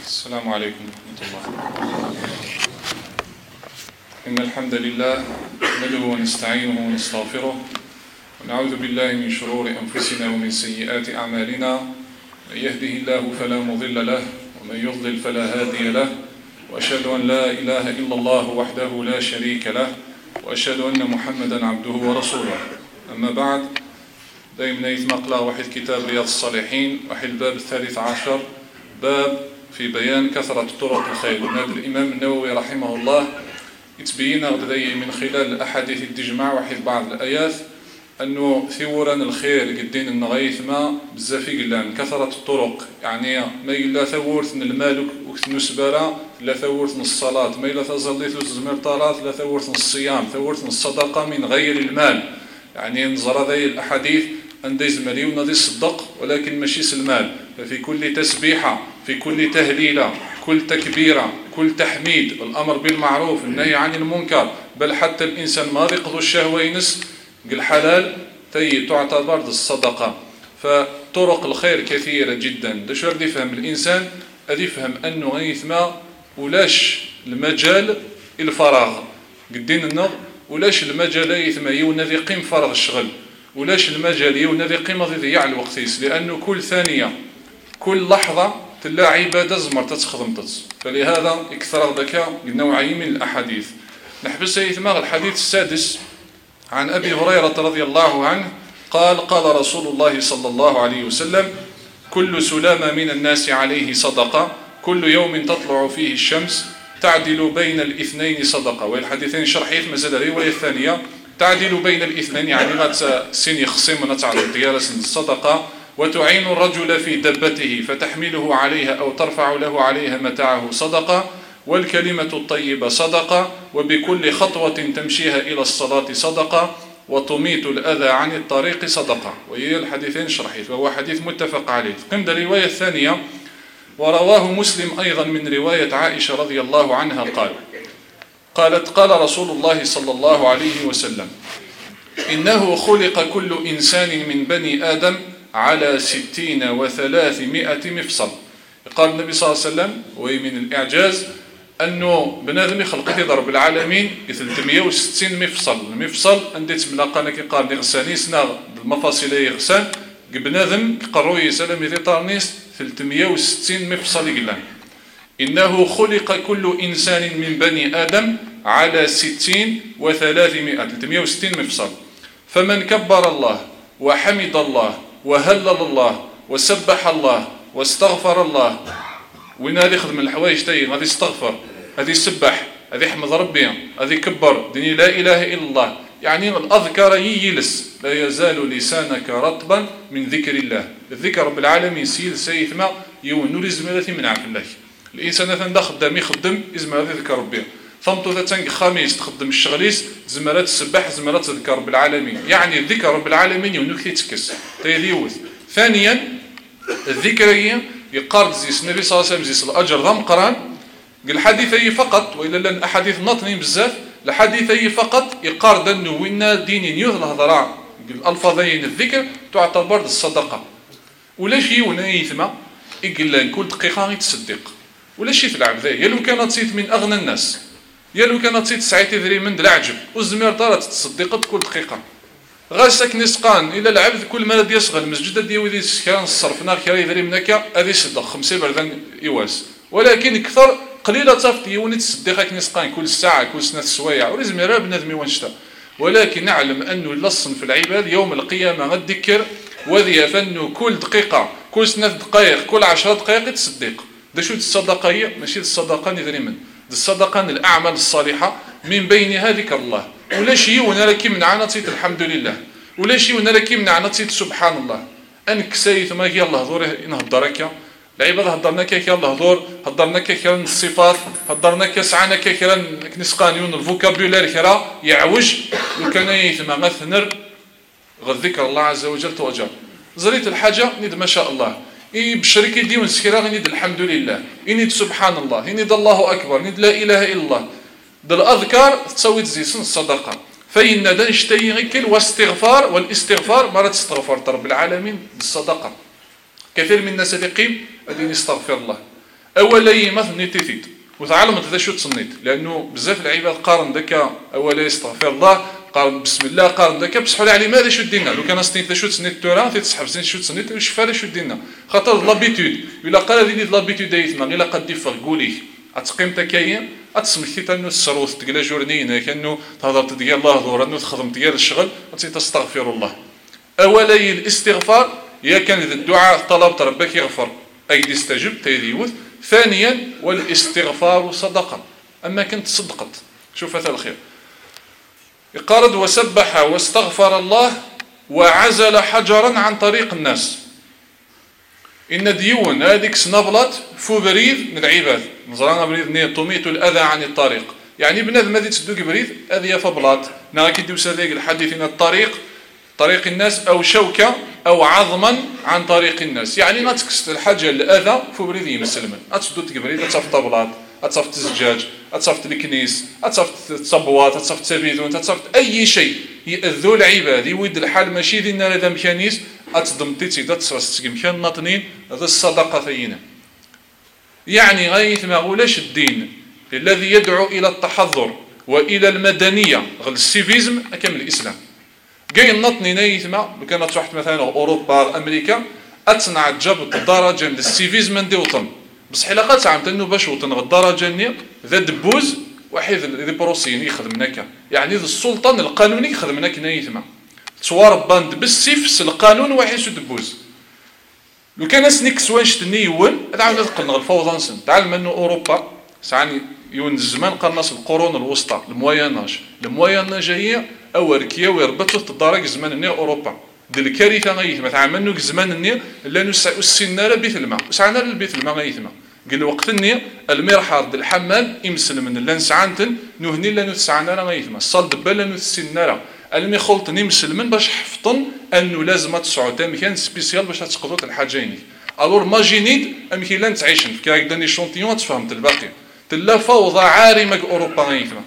السلام عليكم ورحمة الله. إن الحمد لله نحمده ونستعينه ونستغفره ونعوذ بالله من شرور أنفسنا ومن سيئات أعمالنا. من يهده الله فلا مضل له ومن يضلل فلا هادي له، وأشهد أن لا إله إلا الله وحده لا شريك له، وأشهد أن محمدا عبده ورسوله. أما بعد، دائما يتمقلا واحد كتاب رياض الصالحين، واحد الباب 13، باب في بيان كثرة طرق الخير. هذا الإمام النووي رحمه الله يتبين غداي من خلال الأحاديث التجمع واحد بعض الآيات أنه ثوران الخير قدين النغيث ما بزافي قلان كثرة الطرق، يعني ما إلا ثورت المالك وكتنسبرا، لا ثورت الصلاة، ما إلا تزليت الزمرطالات، لا ثورت الصيام، ثورت الصدقة من غير المال. يعني نظر ذي الأحاديث أن دي زمري ونادي الصدق، ولكن ماشي المال. ففي كل تسبيحة، في كل تهليلة، كل تكبيرة، كل تحميد، الأمر بالمعروف، النهي عن المنكر، بل حتى الإنسان ما يقضي الشهوة ينس الحلال تعتبر الصدقة. فطرق الخير كثيرة جدا. داش ورد يفهم الإنسان؟ أدي يفهم أنه غيثما ولاش المجال الفراغ قدين النغ، ولاش المجال يثما يونذي قيم فرغ الشغل، ولاش المجال يونذي قيمة يضيع الوقت، لأنه كل ثانية كل لحظة تلا عبادة زمر تتخدم فلهذا اكثر ذكاء نوعين من الأحاديث. نحبس يثما الحديث السادس عن أبي هريرة رضي الله عنه قال: قال رسول الله صلى الله عليه وسلم: كل سلامة من الناس عليه صدقة، كل يوم تطلع فيه الشمس تعدل بين الاثنين صدقة. والحديثين شرحيت مازال الرواية الثانية تعدل بين الاثنين، يعني غات سين يخصم نتعرض ديال الصدقة. وتعين الرجل في دبته فتحمله عليها أو ترفع له عليها متاعه صدقة، والكلمة الطيبة صدقة، وبكل خطوة تمشيها إلى الصلاة صدقة، وتميت الأذى عن الطريق صدقة. وهي الحديثين شرحيت، وهو حديث متفق عليه. قمت الرواية الثانية، ورواه مسلم أيضا من رواية عائشة رضي الله عنها قالت: قال رسول الله صلى الله عليه وسلم: إنه خلق كل إنسان من بني آدم على 60 و300 مفصل. قال النبي صلى الله عليه وسلم، وهي من الإعجاز أنه بنادم يخلق رب العالمين 360 مفصل. المفصل عندي تملاقانا كي قال نغساني سنا المفاصل يغسان بنادم قروي سلام يطارنيس 360 مفصل يقلان. إنه خلق كل إنسان من بني آدم على 60 و300 360 مفصل. فمن كبر الله وحمد الله وهلل الله وسبح الله واستغفر الله، وين هذه خدم الحوايج تاي غادي يستغفر، هذه يسبح، هذه يحمد ربي، هذه يكبر ديني لا اله الا الله، يعني الاذكار يجلس لا يزال لسانك رطبا من ذكر الله. الذكر رب العالمين سيثما يونو لزمالتي من عفو الله. الانسان مثلا خدام يخدم يزمر هذا ذكر ربي، ثمتو ذا خميس تخدم الشغليس زمرات السباح زمرات ذكر رب العالمين، يعني الذكر رب العالمين يونو كيتكس تيديوث. ثانيا الذكرية يقارد زيس النبي صلى الله عليه وسلم زيس الأجر ذم قران الحديثي فقط، وإلا لأن أحاديث ناطنين بزاف الحديثي فقط يقارد أنه وإن دين يوث الهضراء الألفاظين الذكر تعتبر الصدقة. ولا شيء ونيثما يقول كل دقيقة يتصدق، ولا شيء تلعب ذي يلو كانت تصيت من أغنى الناس، يلو كانت تصيت سعيت ذري من العجب والزمير طارت تصدقت كل دقيقة. غاسك نسقان الى العبد كل ما دي يصغر المسجد دي ودي كان الصرفنا خير يدري منك هذه صدق 5 بردان يواس، ولكن كثر قليله تصفت يوني تصدقك نسقان كل ساعه كل سنه سوايع ولازم يرى بنادم وانشتا. ولكن نعلم انه لصن في العباد يوم القيامه غتذكر وذي فانه كل دقيقه كل سنه دقائق كل 10 دقائق تصدق. دا شو الصدقه هي؟ ماشي الصدقه ندري من الصدقه الاعمال الصالحه من بينها ذكر الله. ولا شيء وانا لك منعنا تصيت الحمد لله، ولا شيء وانا لك منعنا تصيت سبحان الله. انك سيث ما هي الله هضور نهضرك العباد هضرناك يا الله هضور هضرناك كثيرا الصفات هضرناك سعانا كثيرا نسقانيون الفوكابولير كرا يعوج وكان يثما مثنر غذكر الله عز وجل توجر زريت الحاجه ند ما شاء الله بشركي دي ونسكرا ند الحمد لله ند سبحان الله ند الله اكبر ند لا اله الا الله. ده الأذكار تسوي تزيسن الصدقة. فإن دا نشتي غيكل واستغفار والاستغفار مرة تستغفر رب العالمين بالصدقة. كثير من الناس يقيم أدين يستغفر الله، اولا مثلا نيتيتيت وتعلمت ذا شو تصنيت، لانه بزاف العباد قارن ذاك اولا يستغفر الله، قارن بسم الله، قارن ذاك بصحوا على ماذا شو دينا. لو كان سنيت شو تسنيت تورا تيتسحب سنيت شو تسنيت وش فارا شو دينا، خاطر لابيتود الا قال هذه لابيتود دايتنا الا قد يفر قولي اتقيم تكاين اتسمكتي تنو السروث تقلا جورنينا كانه تهضر ديال الله ظهور انه تخدم ديال الشغل تستغفر الله. اولا الاستغفار هي كان الدعاء طلبت ربك يغفر اي استجب تيديوث. ثانيا والاستغفار صدقه، اما كنت صدقت شوف هذا الخير قارد وسبح واستغفر الله وعزل حجرا عن طريق الناس. إن ديون هذيك سنبلت فو بريد من العباد نزرانا بريد ني طميت الأذى عن الطريق، يعني بنادم ماذا تسدوك بريد هذه فبلاط ناكي دوس هذيك الحديثين الطريق طريق الناس أو شوكة أو عظما عن طريق الناس، يعني ما تكست الحاجة الأذى فو بريد يمسلمن أتسدوك بريد أتصف طبلات أتصفت الزجاج أتصفت الكنيس أتصفت الصبوات أتصفت التبيذون أتصفت أي شيء يأذو العباد يود الحال ماشي ذي النار ذا مكانيس أتصدمتي تيدا تصرس مكان ناطنين هذا الصدقة ثينا. يعني غاية ما غولاش الدين الذي يدعو إلى التحضر وإلى المدنية غل السيفيزم أكمل الإسلام جاي ناطني نايثما لو كانت واحد مثلا أوروبا أمريكا أتصنع جابت الدرجة للسيفيزم ندي وطن بصح إلا قد عمت أنه باش وطن الدرجة ني ذا دبوز واحد ذي بروسيين يخدمناك، يعني ذا السلطان القانوني يخدمناك نايثما تصوار باند بالسيف القانون واحد شو دبوز. لو كان سنيك سوانش تنيون هذا عاود نقلنا الفوضى نسن تعلم انه اوروبا ساعني يون الزمان قرناس القرون الوسطى الموياناج هي اوركيا ويربطوا تدارك زمان النير اوروبا دي الكارثه غيثما تعمل انه زمان النير لانه السناره بيت الماء وسعنا للبيت الماء غيثما قال وقت النير المرحاض ديال الحمام يمسل من اللان سعنتن نهني لانه تسعنا غيثما الصال دبال لانه السناره المي خلطني مسلمن باش حفظن انه لازم تسعو مكان سبيسيال باش تسقطوا الحاجين. الور ماجينيد امكي لان تعيشن في هكذا ني شونتيون تفهمت الباقي تلا فوضى عارمه اوروبا غيثما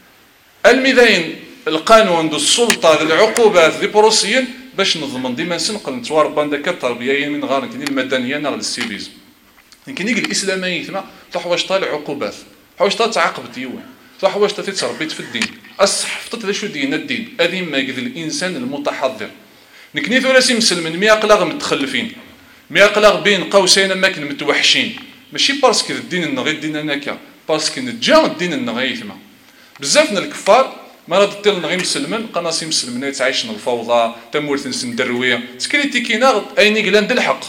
الميدين القانون دو السلطه العقوبات دي بروسيين باش نضمن ديما نسنقل نتوار باندك التربيه من غير كني المدنيه نغل السيفيزم يمكن يجي الاسلاميه ثما تحواش طالع عقوبات حواش تعاقب ديوان حواش تتربيت في الدين الصحفطت ذا شو دينا الدين هذه ما قد الانسان المتحضر نكني ثلاثي مسلمين 100 قلاغ متخلفين 100 قلاغ بين قوسين اماكن متوحشين ماشي باسكو الدين النغي الدين هناك باسكو نتجا الدين النغي ثما بزاف من الكفار ما راه دير النغي مسلمين قناصي مسلمين يتعايشن الفوضى تمورث نسندرويه سكريتيكينا ايني قلاند الحق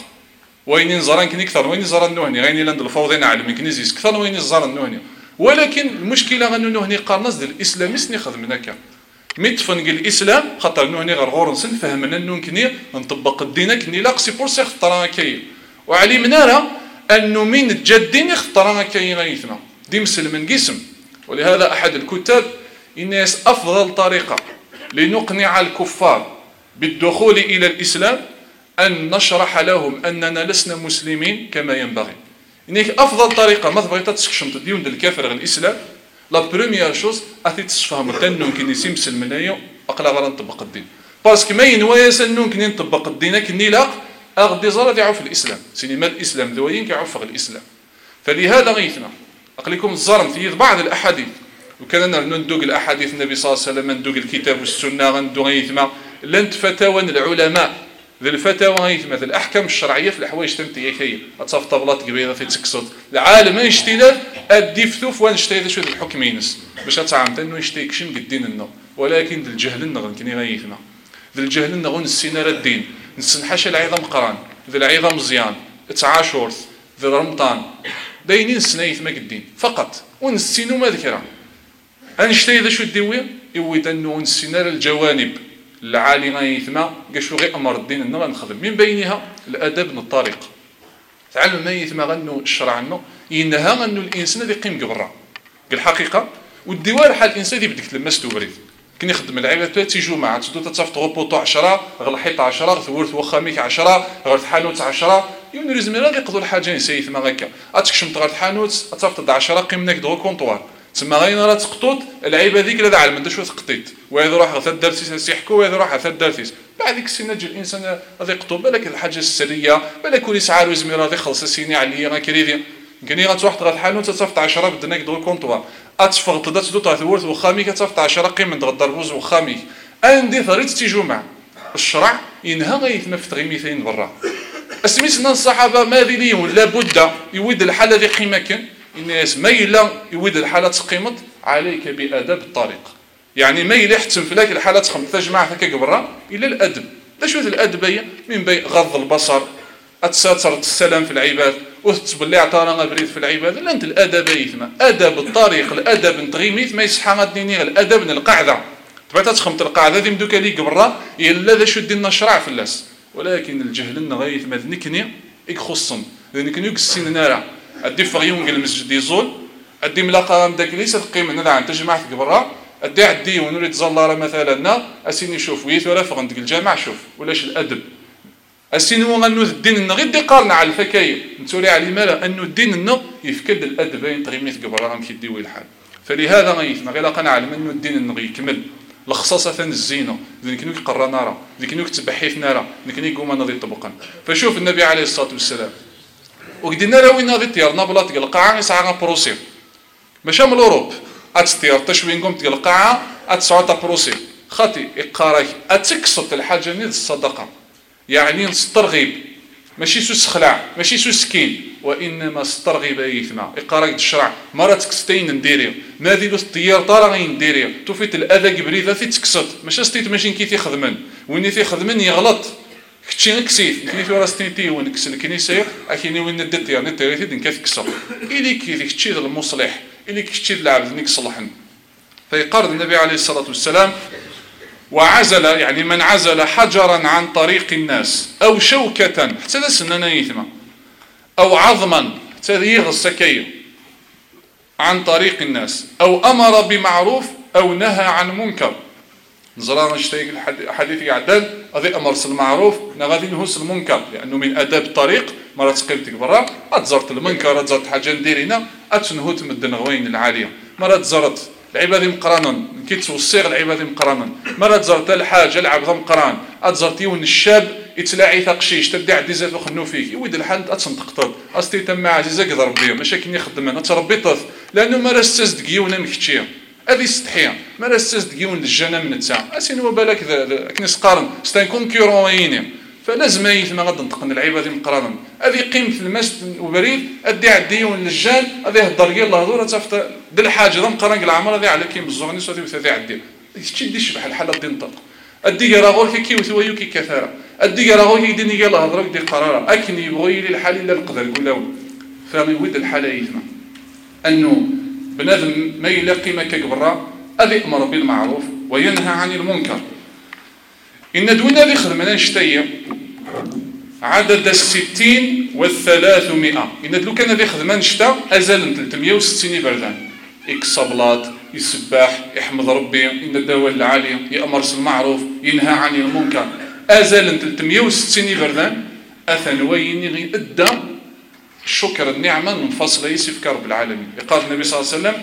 وين نزران كني اكثر وين نزران نوهني غيني لاند الفوضى نعلم كنيزيس اكثر وين نزران نوهني ولكن المشكله انه هني قارناس ديال الاسلاميست نخدمناك ميتفن الاسلام خاطر انه هني غير غورنسن فهمنا انه كني نطبق الدين كني لاقسي بور سي خطرا كاي وعلمنا راه انه من الجدين خطرا كاي غيثنا دي مسلم قسم. ولهذا احد الكتاب الناس افضل طريقه لنقنع الكفار بالدخول الى الاسلام ان نشرح لهم اننا لسنا مسلمين كما ينبغي. إنك أفضل طريقة ما تبغي تسكشم تديون ديال الكافر غير الإسلام لا بروميير شوز أتي تفهم تنون كني سيمسل منايا أقلا غير نطبق الدين باسكو ما ينوايا سنون كني نطبق الدين كني لا أغدي زرا يعرف الإسلام سينما الإسلام ذوين كيعرف الإسلام. فلهذا غيثنا أقلكم الزرم في بعض الأحاديث وكان ندوق الأحاديث النبي صلى الله عليه وسلم ندوق الكتاب والسنة غندوق غيثما لن فتاوى العلماء ذي الفتاوى غيثما ذي الأحكام الشرعية في الحوايج تمتي كي أتصف طبلات كبيرة في تكسد العالم يشتي أدي فتوف وانشتي ذا شو ذي الحكمينس باش تعمت أنه يشتي كشم قدين النو ولكن ذي الجهل النغن كني غيثما ذي الجهل النغن السينار الدين نسنحش العظام قران ذي العظام مزيان تعاشورث ذي رمضان داينين سنايث ما قدين فقط ونسينو ما ذكرها أنشتي ذا شو الدوية يويد أنه نسينار الجوانب العالي غيثما قاشو غير امر الدين انه غنخدم من بينها الادب من الطريق تعلم ما يثما غنو الشرع انه ينهى انه الانسان اللي يقيم قبره الحقيقه والديوار حال الانسان اللي بدك تلمس تبريد كني يخدم العباد ثلاث جمعات تدو تصافط غوبوطو 10 غير الحيط 10 ثورث وخاميك 10 غير حانوت 10 يون ريزمي راه يقدروا الحاجه سيث ما هكا اتكشم غير حانوت تصافط 10 قيمناك دو كونطوار تسمى غير راه تقطوط العيبه ذيك لا علم انت شو تقطيت وهذا روح ثلاث درسيس يحكوا وهذا روح ثلاث درسيس بعد ديك السنه تجي الانسان غادي يقطو بالك الحاجه السريه بالك ولي سعار وزمير غادي يخلص سيني عليا غا كريدي كاين غتروح غتحالو تصيفط 10 بدناك دغ كونطوار اتفرط دات دو تاثورت وخامي كتصيفط 10 قيمه ضربوز وخامي اندي ثريت تيجو مع الشرع ينهى غيثما في تغيميثين برا اسميتنا الصحابه ماذا ليهم لابد يود الحاله ذي قيمه كان الناس ما الا يود الحاله تقيمت عليك باداب الطريق يعني ما الا حتم فلاك الحاله تخمت جماعه هكا برا الا الادب لا شويه الادب هي من بين غض البصر اتساتر السلام في العباد وتبلي عطانا بريد في العباد لا انت الادب يثما ادب الطريق الادب نتغيميت ما يصحى غادني الادب القاعده تبعت تخمت القاعده ذي مدوكا ليك برا الا ذا شو دينا الشرع في اللاس ولكن الجهل غايث ما ذنكني يخصن ذنكني يكسين نارا ادي فغيون المسجد يزول ادي ملاقه داك ليس القيمه نرا انت جماعتك برا ادي عدي ونريد زلاره مثلا اسيني شوف ويت ولا فغن ديك الجامع شوف ولاش الادب اسينو غنو الدين غير دي قارنا على الفكايه نتولي على مالا انه الدين انه يفكد الادب بين تغيميت قبره غنكيديو الحال فلهذا غيثنا غير كنعلم انه الدين انه يكمل الخصاصة الزينة ذيك نوك قرانا راه ذيك نوك تبحيثنا راه ذيك نيك هما نضي طبقا فشوف النبي عليه الصلاة والسلام وقدنا راه وين ناضي طيارنا بلاط ديال القاعة يسعى بروسي ماشي من الاوروب اتستير تشوين قوم ديال القاعة اتسعى بروسي خاطي اقراك اتكسط الحاجة نيد الصدقة يعني نسترغب ماشي سوس خلع ماشي سوس سكين وانما استرغب ايثما اقراك الشرع مرة تكستين نديريو ما ديرو الطيار طارا غين نديريو توفيت الاذى قبريذا في تكسط ماشي ستيت ماشي كي تيخدمن وين تيخدمن يغلط كتشي نكسيت كني في راستيتي ونكس الكنيسه اكيني وين ندير يعني تيريتي دنك تكسر الي كي كتشي المصلح الي كتشي العبد نيك صلحن فيقرض النبي عليه الصلاه والسلام وعزل يعني من عزل حجرا عن طريق الناس او شوكه حتى سننا يثما او عظما حتى يغسكيه عن طريق الناس او امر بمعروف او نهى عن منكر نزرا نشتيك الحديث يعدل هذا امر بالمعروف غادي نهوس المنكر لانه من اداب الطريق مرة تقيمتك برا اتزرت المنكر اتزرت حاجه نديرينا اتنهوت من الدنغوين العاليه مرة تزرت العباد مقرانا كي توصيغ العباد مقرانا مرة تزرت الحاجه العبد مقران اتزرت يون الشاب يتلاعي ثقشيش تدي عدي زاد وخنو فيك يود الحال اتنتقطر استي تم عزيزه قدر بيه ماشي كني خدم انا تربيطت لانه ما راستاز دقيونا مكتشيه هذه استحيا ما راستاز دقيون للجنه من تاع اسين وبالك كني سقارن ستان كونكورونين فلازم يثما غادي نطقن العباد مقرانا هذه قيمه المسجد وبريد ادي عديون للجان هذه هضر قال الله هضور تفت دل حاجه ضم قران العمر هذه على كيم الزغني صوتي وثلاثه عدي تشدي شبح الحاله دي نطق ادي راه غور كي وثويو كي كثاره ادي راه غور يديني قال هضرك دي قرار اكني يبغي لي الحال الا نقدر نقولوا فغيود الحاله يثما انه بنادم ما يلاقي ما كبرا هذا امر بالمعروف وينهى عن المنكر ان دونا ذي خدمنا نشتي عدد 60 و300 ان لو كان ذي خدمه نشتا ازال 360 بردان يكصبلاط يسبح يحمد ربي ان الدوله العاليه يامر بالمعروف ينهى عن المنكر ازال 360 بردان اثنوين غي ادى شكر النعمه منفصله يسف كرب العالمين قال النبي صلى الله عليه وسلم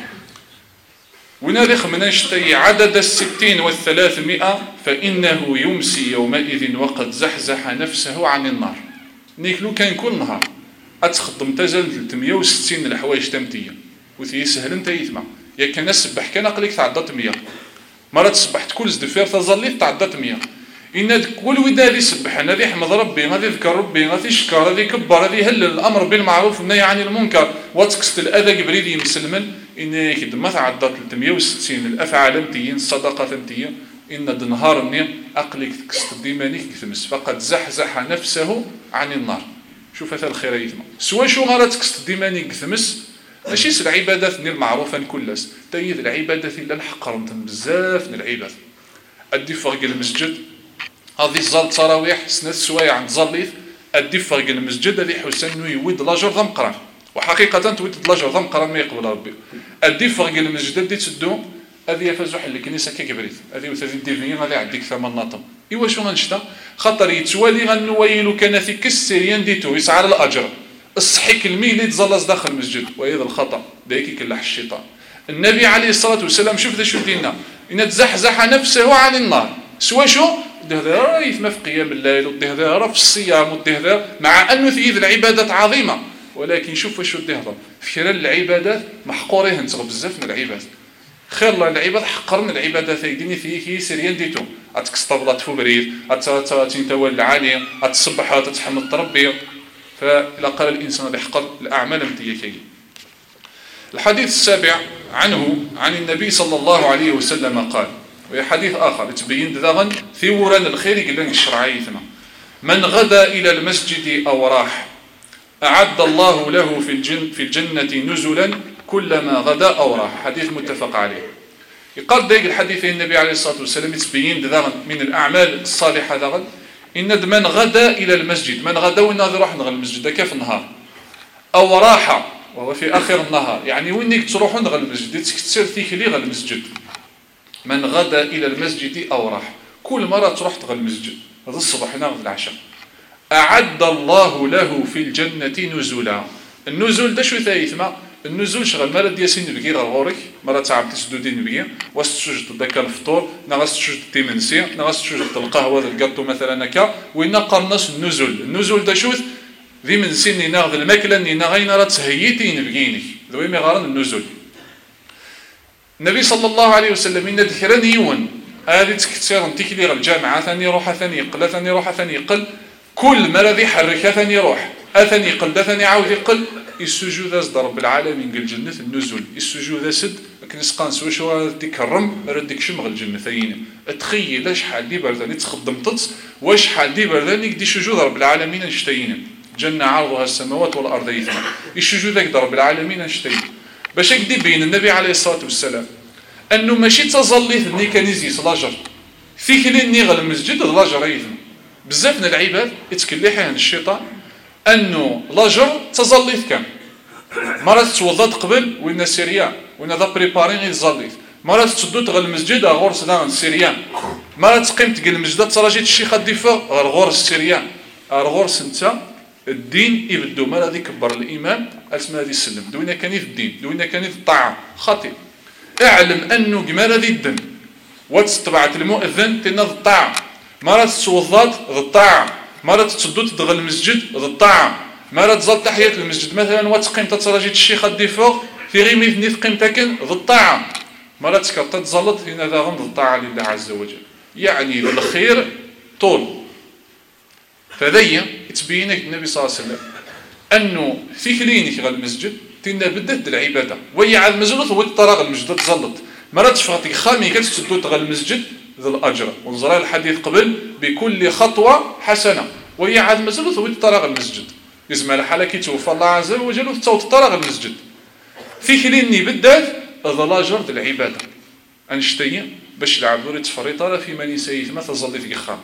ونادخ من نشتي عدد 60 و300 فإنه يمسي يومئذ وقد زحزح نفسه عن النار نيكلو كان كل نهار أتخدم تزل 360 الحوايج تمتية وثي سهل انت يثمع يا كان السبح كان أقلك تعدت 100 مرة تسبحت كل زدفير تظليت تعدت 100 إن كل ودا ذي سبح هذي يحمد ربي هذي يذكر ربي هذي يشكر هذي يكبر هذي يهل الأمر بالمعروف والنهي عن المنكر وتكست الأذى قبريدي مسلما إن كده ما تعدت 360 الأفعال أمتيين الصدقة أمتية إن النهار مني أقلك تكست ديمانيك كثمس فقد زحزح نفسه عن النار شوف هذا الخير يثمر سوا شو غارة تكست ديمانيك كثمس ماشي سل العبادات المعروفة كلس تيد العبادات إلا الحقر بزاف من العباد أدي فرق المسجد هذه الزال تراويح سنة سوايع عند زاليث أدي فرق المسجد اللي حسن يود لاجر ضم قران وحقيقة تود لاجر ضم قران ما يقبل ربي أدي فرق المسجد اللي تسدو هذه يفزح الكنيسة كبريت هذه وثلاثين ديفين هذه عندك ثمان ناطم إيوا شو غنشتا خاطر يتوالي غنويلو كان في كسريان ديتو يسعى على الأجر الصحيك الميل يتزلز داخل المسجد وهذا الخطأ دايك يكلح الشيطان النبي عليه الصلاة والسلام شوف ذا شو دينا إن تزحزح نفسه عن النار سوا شو هذا راه يثمى في قيام الليل وده هذا راه في الصيام وده هذا مع انه ثيذ العبادات عظيمه ولكن شوف واش ودي يهضر في العبادات محقوريه نتغ بزاف من العباد خير الله العباد حقر من العبادات يديني فيه سيريان ديتو اتكسطبلات فبريد اتنتوى العالي اتصبح تتحمد ربي فإلا قال الانسان يحقر الاعمال نتاعي. الحديث السابع عنه عن النبي صلى الله عليه وسلم قال وهي حديث آخر يتبين دغن في وران الخير قلنا الشرعيتنا من غدا إلى المسجد أو راح أعد الله له في الجنة نزلا كلما غدا أو راح. حديث متفق عليه. يقال دايق الحديث النبي عليه الصلاة والسلام يتبين دغن من الأعمال الصالحة دغن إن من غدا إلى المسجد من غدا وين يروح نغل المسجد كيف النهار أو راح وهو في آخر النهار يعني وينك تروح نغل المسجد تكتسر فيك لي غل المسجد من غدا إلى المسجد أو راح كل مرة تروح تغل المسجد هذا الصباح نغل العشاء أعد الله له في الجنة نزلا. النزول ده شو ثايثما النزول شغل مرة دياسين بقي غورك مرة تعب تسدودين بقي وستشجد ذاك الفطور نغس تشجد التيمنسي نغس تشجد القهوة القطو مثلا هكا وإن قرناش النزول ده شو ذي من سن ناخذ الماكلة ني نغين راه تهيتين بقيني ذوي مغارن النزول. النبي صلى الله عليه وسلم إن ذكرني يون هذه تكثير تكلي الجامعة ثاني يروح ثاني يقل ثاني يروح ثاني يقل كل مرة ذي حرك ثاني يروح ثاني يقل ثاني عاود يقل السجود أصدر رب العالمين قال الجنة النزول السجود سد لكن سقانس واش هو تكرم ردك شمغ الجنة ثاني تخيل شحال دي برداني تخدمت واش حال دي برداني دي سجود رب العالمين نشتيين جنة عرضها السماوات والأرض يثنى السجود ذاك رب العالمين نشتيين باش يكدي بين النبي عليه الصلاة والسلام أنه ماشي تظلي ثني كان يزيس لاجر فيك لني غل المسجد لاجر يثنى بزاف من العباد يتكلحها الشيطان أنه لاجر تظلي كان مرة توضات قبل وين سيريان وين ذا بريبارين غير زليت مرة تسدو غل المسجد غورس دان سيريان مرة تقيم تقل المسجد تراجيت الشيخ الدفا غورس سيريان غورس انت الدين يبدو مرة ذي كبر الإيمان اسمها ذي السلم دوينا كان في الدين دوينا كان في الطاعة خطير اعلم أنه جمال ذي الدم وتتبعت المؤذن تنا ذي الطاعة مرة توضات ذي الطاعة مرة تسدو تدغل المسجد ذي الطاعة مرة تزال تحية المسجد مثلا وتقيم تتراجيت الشيخ الدفا في غير مثني تقيم تاكن ذي الطاعة مرة تكرت تزلط هنا ذا غم ذي الطاعة لله عز وجل يعني ذي الخير طول. فذي تبينك النبي صلى الله عليه وسلم أنه في كلينك غير المسجد تنا بدت العبادة وهي على المزلط والطرق المسجد تزلط مرة تفغطي خامي كتسدو تغل المسجد ذي الأجر ونظر الحديث قبل بكل خطوة حسنة وهي على المزلط والطرق المسجد يزمع حالك يتوفى الله عز وجل وتوت طرق المسجد في كليني بدت ذي الأجر ذي العبادة أنشتي باش العبد يتفرط في من يسيث ما تظل في خام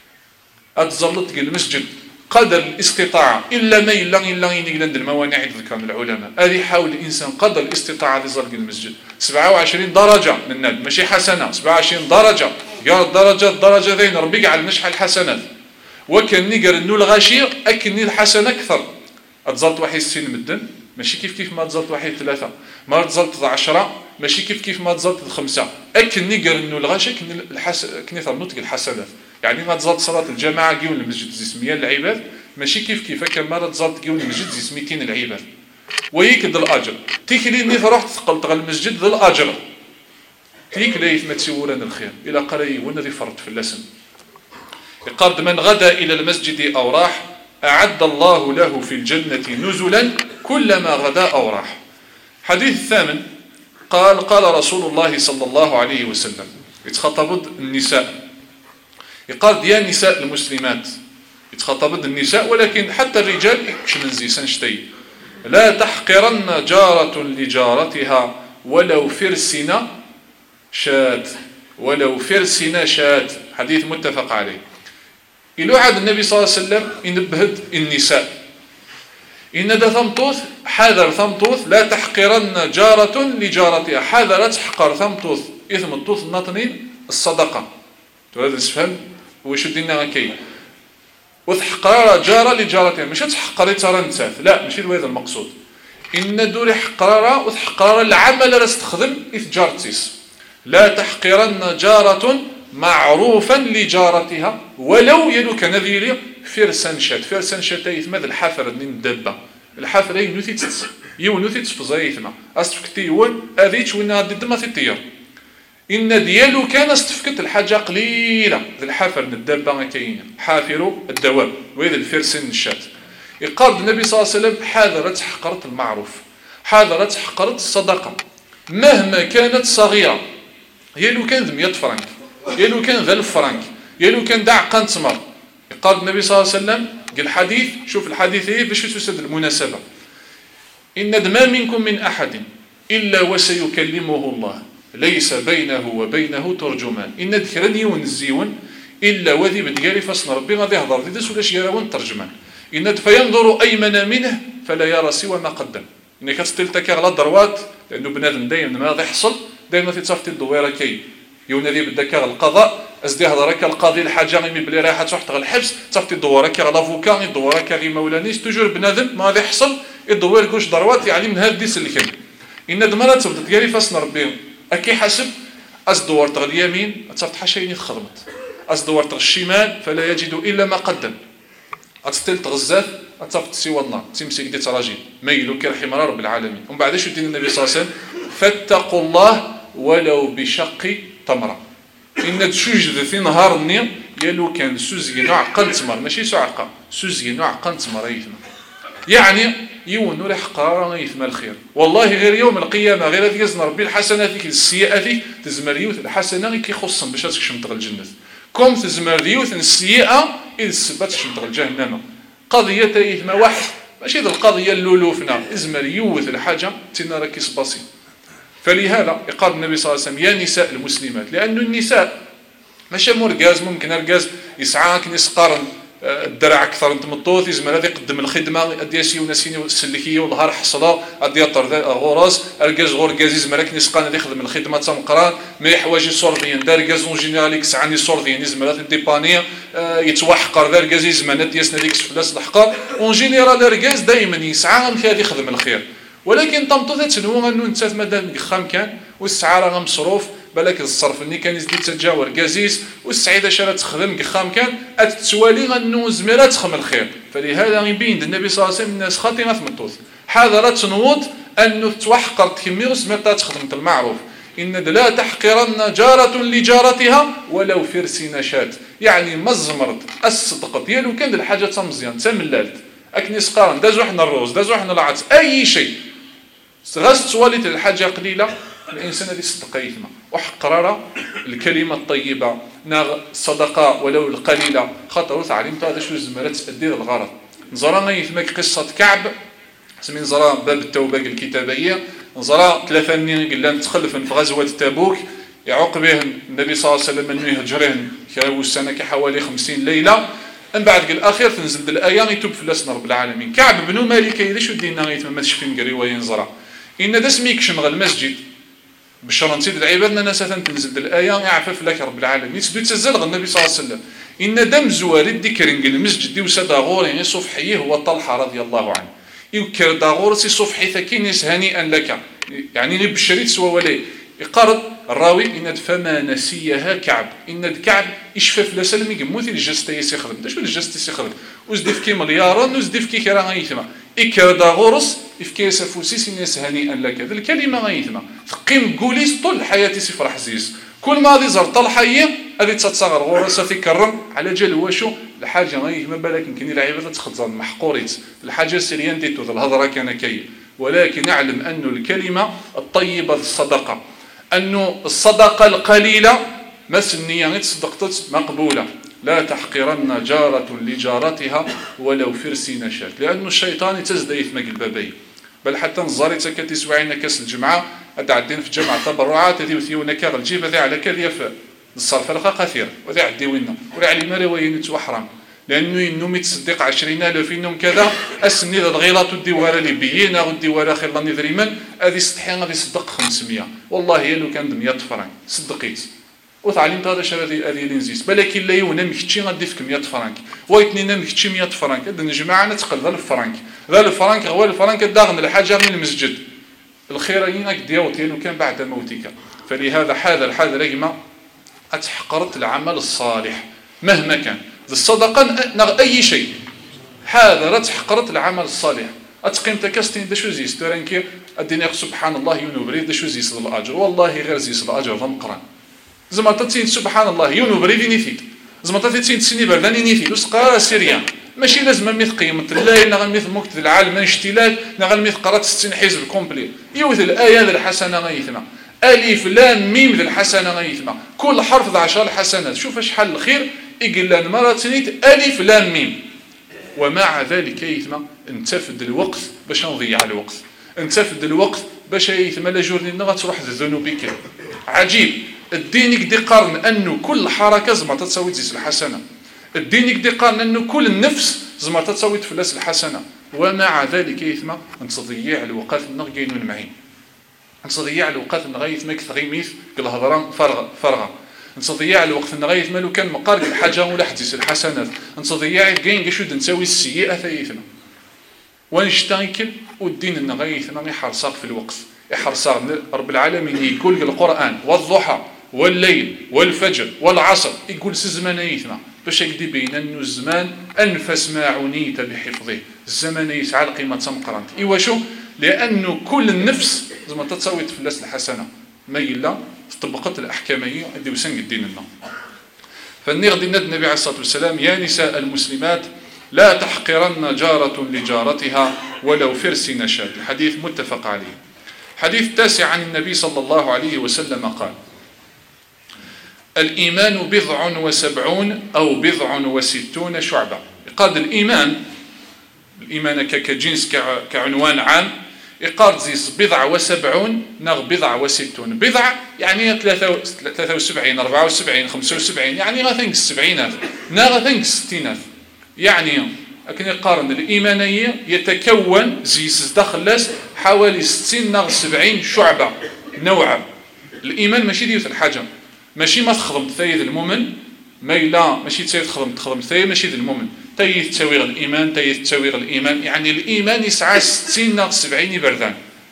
أتزلط المسجد قدر الاستطاعة إلا ما إلا ينقلن الموانع ذكر العلماء هذه حاول الإنسان قدر الاستطاعة لزلق المسجد 27 درجة من الناد ماشي حسنة 27 درجة قال الدرجة ذين ربي على نشحة الحسنات وكان نقر إنه الغاشية أكني الحسنة أكثر أتزلط واحد 60 مدن ماشي كيف ما تزلط واحد 3 ما تزلط 10 ماشي كيف ما تزلط 5 أكني نقر إنه الغاشية كني ثمنتك الحسنات يعني ما تزلط صلاة الجماعة جيون المسجد زي سمية العباد ماشي كيف كما تزلط جيون المسجد زي سميتين العباد ويكد الأجر تيكلي إني رحت ثقلت غير المسجد ذا الأجر تيك ليث ما تسورن الخير إلى قري ونذي فرط في اللسن قد من غدا إلى المسجد أو راح أعد الله له في الجنة نزلا كلما غدا أو راح. حديث الثامن قال رسول الله صلى الله عليه وسلم يتخاطب النساء يقال يا نساء المسلمات يتخاطب النساء ولكن حتى الرجال يكشنزي سنشتي لا تحقرن جارة لجارتها ولو فرسنا شات حديث متفق عليه. إلو عاد النبي صلى الله عليه وسلم ينبهد النساء إن ذا ثمطوث حذر ثمطوث لا تحقرن جارة لجارتها حذر تحقر ثمطوث إثم الطوث النطنين الصدقة هذا نفهم وش دينا كي وتحقرار جارة لجارتها مش تحقري ترنتات لا ماشي هذا المقصود إن دوري حقرارة وتحقرار العمل رستخدم إثجارتيس لا تحقرن جارة معروفا لجارتها ولو يلو كنذيري فرسان شات يثمد الحافر من الدبة الحافره يونوثي تفزايثنا استفكتي يون اذيت وين غادي دما تطير ان ديالو كان استفكت الحاجه قليله الحافر الدابه كاينه حافر الدواب وهذا الفرسن الشات يقال النبي صلى الله عليه وسلم حاذرت حقرت المعروف حاذرت حقرت الصدقه مهما كانت صغيره هي لو كان 100 فرنك هي لو كان 1000 فرنك هي لو كان داع قان تمر يقال النبي صلى الله عليه وسلم قال الحديث شوف الحديث ايه باش تسد المناسبه ان ما منكم من احد الا وسيكلمه الله ليس بينه وبينه ترجمان ان ذكرني ونزيون الا وذي بدقالي فاصن ربي غادي يهضر ديدس ولاش يراون ترجمان ان فينظر ايمن منه فلا يرى سوى ما قدم ان كتستلتك على الضروات لانه بنادم دايما ما غادي يحصل دايما تتصافتي الدويره كي يونا ذي بدك القضاء ازدي هضرك القاضي الحاجه غير بلي رايحه تروح غير الحبس تصافتي الدويره على لافوكا الدويره غير مولانيس توجور بنادم ما غادي يحصل الدوير كوش ضروات يعني من هاد ديس اللي كان ان دمرات تبدا ديالي فاصن ربي اكي حسب أصدور تغ اليمين أتصفت حشيني خدمت أصدور تغ الشمال فلا يجد إلا ما قدم أتستل تغزاف أتصفت سوى النار تمسك دي تراجيل ميلو كرحمة رب العالمين ومن بعد شو دين النبي صلى الله عليه وسلم فاتقوا الله ولو بشق تمرة إن تشوج ذي نهار النير يلو كان سوزي نوع قن تمر ماشي سعقة سوزي نوع قن تمر يعني يون ريح قرار يثمى الخير والله غير يوم القيامه غير هذيك يزن ربي الحسنات السيئات تزمر يوث الحسنه كيخصم باش تشمط الجنه كوم تزمر يوث السيئه اذ سبات تشمط الجهنم قضيه يثمى واحد ماشي ذا القضيه اللولوفنا ازمر يوث الحاجه تينا راكي صباصي فلهذا يقال النبي صلى الله عليه وسلم يا نساء المسلمات لأن النساء ماشي مرقاز ممكن ارقاز يسعاك نسقارن الدرع اكثر انت مطوط يزمر هذا يقدم الخدمه ادياسي وناسيني السلكيه والنهار حصله ادي طر غراس ارقاز غورقاز يزمر لك نسقان هذا يخدم الخدمه تمقران ما حوايج صورفيين دارقاز اون جينيراليك سعني صورفيين يزمر هذا ديبانيه يتوحقر دارقاز يزمر دياسنا ديك فلاس الحقار اون جينيرال ارقاز دائما يسعى هذا يخدم الخير ولكن طمطو تنوى انه انت مادام قخام كان والسعاره غا مصروف بالك الصرف اللي كان يزيد تجاور كازيس والسعيده شرا تخدم قخام كان اتتوالي غنو زميره تخم الخير فلهذا يبين النبي صلى الله عليه وسلم الناس خاطئه ثمطوث حاضرت تنوض انه توحقر تكمير زميرتها تخدم المعروف ان لا تحقرن جاره لجارتها ولو فرس نشات يعني مزمرت الصدق ديالو كان الحاجه تمزيان تملالت اكني سقارن دازو حنا الروز دازو حنا العدس اي شيء غاز تواليت الحاجه قليله الانسان اللي صدق يثمى وحقرر الكلمه الطيبه ناغ الصدقه ولو القليله خاطر تعلمت هذا شو زمرات تدير الغرض نزرا ما يثمك قصه كعب سمي نزرا باب التوبه الكتابيه نزرا ثلاثه قال لنا تخلف في غزوه تبوك يعوق به النبي صلى الله عليه وسلم انه يهجرهن كاو السنه كحوالي 50 ليله من بعد قال الاخير تنزل الايه يتوب فلاسنا رب العالمين كعب بن مالك يدير دينا يتم ما تشفي من روايه نزرا ان دا سميك شمغ المسجد بشرا نسيد العباد ناس تنزل الايه يعفف لك رب العالمين تسدو تزلغ النبي صلى الله عليه وسلم ان دم زوار الذكر المسجد دي وسدا غوري صفحيه هو طلحه رضي الله عنه يذكر داغور سي صفحي ثكينيس هنيئا لك يعني نبشريت سوا ولي يقرض الراوي ان فما نسيها كعب ان كعب يشفف لا سلمي قموثي الجست يسخدم داش الجست يسخدم وزدف كي مليارا وزدف كي كرا غيثما إكر داغورس إفكي سفوسيس الناس هنيئا لك هذه الكلمة غيثما تقيم قوليس طول حياتي سفر حزيز كل ما غادي زر طل حيه غادي تتصغر غورس تكرم على جال واشو الحاجه غيثما بالك يمكن العباد تخزن محقوريت الحاجه سريان ديتو الهضره كان كي ولكن نعلم أن الكلمة الطيبة الصدقة أن الصدقة القليلة مسنية صدقت مقبولة لا تحقرن جارة لجارتها ولو فرس نشات لأن الشيطان تزدى يثمق البابي بل حتى نزاريتك كتسوعين كاس الجمعة أدعدين في جمعة تبرعات هذه وثيونا كاغ الجيب هذه على كذيف الصرف لقى كثير وذي عدي وينا ولا علي مالي وين توحرم لأنه إنهم يتصدق 20,000 إنهم كذا أسني ذا الغيلات والديوارة اللي بينا والديوارة خير الله نذري من هذه استحيان غادي يصدق 500 والله هي لو كان 100 فرنك صدقيت وتعلمت هذا الشيء هذه اللي نزيد ولكن لا يونا مكتشي غادي فيك 100 فرنك وايتنينا مكتشي 100 فرنك هذا الجماعة نتقل ذا الفرنك ذا الفرنك هو الفرنك داغن الحاجة من المسجد الخيرين دياوتي لو كان بعد موتك فلهذا هذا رقم أتحقرت العمل الصالح مهما كان الصدقة أي شيء حاذرت حقرت العمل الصالح اتقيم تكاستين دا شو زيس ترانكي الدنيا سبحان الله ينوبري دا شو زيس الاجر والله غير زيس الاجر ضمقران زعما تتين سبحان الله ينوبري نيثيت زعما تتين سيني برداني نيثيت وسقا سيريان ماشي لازم ميث قيمة الله نغا ميث مكت العالم اشتلال نغا ميث قرات 60 حزب كومبلي يوث الآية ذا الحسنة غيثنا ألف لام ميم ذا الحسنة غيثنا كل حرف ذا 10 حسنات شوف اش حل الخير إقلان مرة تنيت ألف لام ميم ومع ذلك يثما انتفد الوقت باش نضيع الوقت انتفد الوقت باش يثما لا جورني نغا تروح الذنوب كده عجيب الدين يقدي قارن أنه كل حركة زعما تساوي زيس الحسنة الدين يقدي قارن أنه كل النفس زعما تساوي تفلس الحسنة ومع ذلك يثما نتضيع الوقت نغينون معين نتضيع الوقت نغايث ما كثغيميث الهضره فرغه نتضيع الوقت نغايث ما لو كان مقارب الحاجه ولا حديث الحسنات نتضيع كاين شنو نساوي السيئه ثيثنا ونشتاكل والدين نغايث ما يحرصك في الوقت يحرصك رب العالمين يقول القران والضحى والليل والفجر والعصر يقول سزمان يثنا باش يقدي بين انه الزمان انفس ما عنيت بحفظه الزمن يسعى القيمه تمقرنت ايوا شو لانه كل النفس زعما تساوي تفلس الحسنه ما الا طبقت الاحكاميه اللي وسن الدين لنا فني غادي النبي عليه الصلاه والسلام يا نساء المسلمات لا تحقرن جاره لجارتها ولو فرس نشاد الحديث متفق عليه حديث التاسع عن النبي صلى الله عليه وسلم قال الإيمان 70 أو 60 شعبة يقاد الإيمان كجنس كعنوان عام يقاد زيس 70 نغ 60 بضع يعني 73 74 75 يعني غاثنك السبعينات غاثنك الستينات يعني لكن يقارن الإيمانية يتكون زيس دخلس حوالي 60 نغ 70 شعبة نوعا الإيمان ماشي ديوث الحاجة ماشي ما تخدم ثايد المؤمن ما إلا ماشي تخدم ثايد ماشي ذا المؤمن تايد تساوي الإيمان تساوي الإيمان يعني الإيمان يسعى 60 ناقص 70 بردان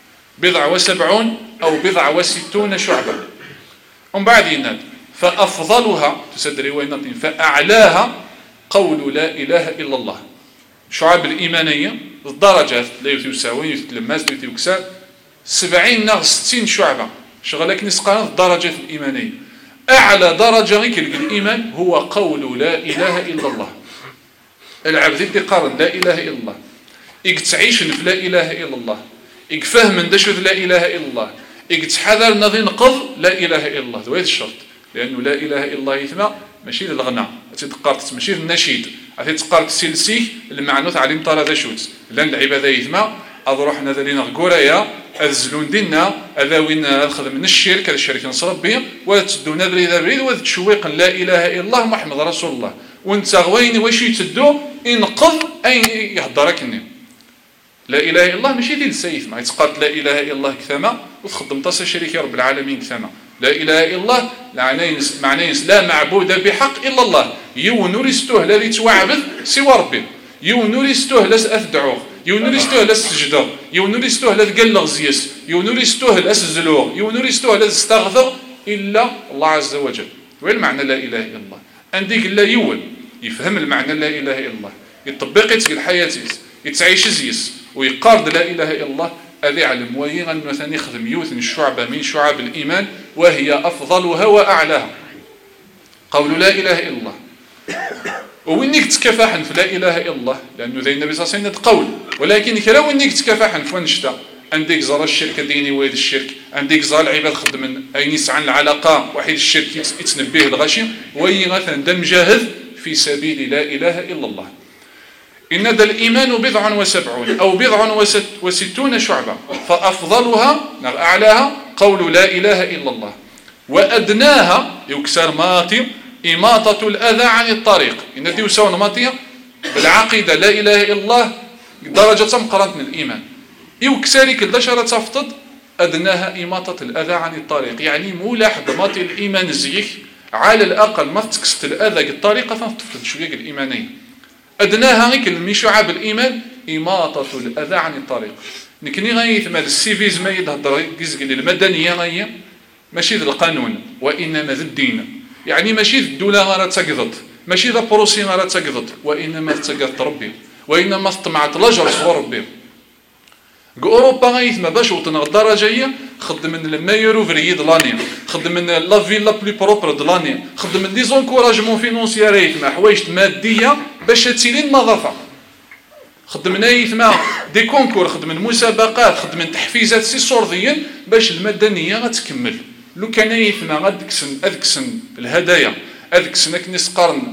70 أو 60 شعبة ومن بعد يناد فأفضلها تسدري وين فأعلاها قول لا إله إلا الله شعب الإيمانية الدرجات لا يساوي يتلمس يكسر 70 ناقص 60 شعبة شغلك نسقان الدرجات الإيمانية أعلى درجة الإيمان هو قول لا إله إلا الله العبد اللي قارن لا إله إلا الله تعيش في لا إله إلا الله فهم من دشوذ لا إله إلا الله تحذر نظي نقض لا إله إلا الله هذا الشرط لأنه لا إله إلا الله يثمى ماشي للغنى تقارت ماشي للنشيد تقارت سلسي المعنى تعليم طال ذا شوت لأن العبادة يثمى أضروحنا ذلين غوريا الزلون دينا هذا وين أخذ من الشرك هذا الشرك نصرف به وتدون ذا بريد وتشويق لا إله إلا الله محمد رسول الله وانت غوين واش يتدو انقض أين يهضرك لا إله إلا الله ماشي ديال السيف ما يتقارت لا إله إلا الله كثما وتخدم تصل شريك رب العالمين كثما لا إله إلا الله معناه لا معبود بحق إلا الله يونورستوه الذي توعبد سوى ربي يونورستوه لاس أثدعوه يونورستوه لاس سجده يونورستوه لاس قلغ زيس يونورستوه لاس زلوغ يونورستوه لاس استغفر إلا الله عز وجل وين معنى لا إله إلا الله عندك لا يول يفهم المعنى لا إله إلا الله يطبق الحياة يتعيش زيس ويقارد لا إله إلا الله هذه علم وهي أنه ثاني يخدم يوثن الشعبة من شعب الإيمان وهي أفضلها وأعلاها قول لا إله إلا الله وإنك تكفاحن في لا إله إلا الله لأنه ذي النبي صلى الله عليه وسلم قول ولكن كلا وإنك تكفاحن في ونشتا عندك زر الشرك ديني ويد الشرك عندك زر العباد خدم من أين يسعى العلاقة وحيد الشرك يتنبيه الغشي وهي مثلا دم جاهد في سبيل لا إله إلا الله إن ذا الإيمان 70 أو 60 شعبة فأفضلها أعلاها قول لا إله إلا الله وأدناها يكسر ماتي إماطة الأذى عن الطريق إن دي وساون ماتية بالعقيدة لا إله إلا الله درجة مقرنة من الإيمان يكسرك الدشرة تفتض أدناها إماطة الأذى عن الطريق يعني مولاحظ ماتي الإيمان زيك على الأقل ما تكست الأذى الطريقة فتفضل شوية الإيمانية أدناها غيك المشعب الإيمان إماطة الأذى عن الطريق نكني غاية مال السيفيز ما يدهضر قزقل المدنية غاية ماشي ذا القانون وإنما ذا الدين يعني ماشي ذا الدولة غارة تقضط ماشي ذا بروسي غارة تقضط وإنما تقضط ربي وإنما طمعت الأجر صغر ربي اوروبا غايثما باش وطن الدرجه هي خدم من المايور اوفري دلاني، خدم من لا فيلا بلو بروبر دلاني، خدم من لي زونكوراجمون فينونسيير يثما حوايج ماديه باش تسيلي النظافه، خدم من يثما دي كونكور، خدم من مسابقات، خدم من تحفيزات سيسورديا باش المدنيه غتكمل. لو كان يثما غادكسن الهدايا، غادكسن كنيس قرن